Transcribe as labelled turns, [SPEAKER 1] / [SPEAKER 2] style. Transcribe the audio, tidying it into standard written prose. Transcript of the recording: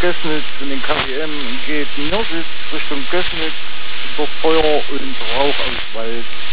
[SPEAKER 1] Gößnitz in den KWM geht Nördlitz Richtung Gößnitz über Feuer und Rauch aus Wald.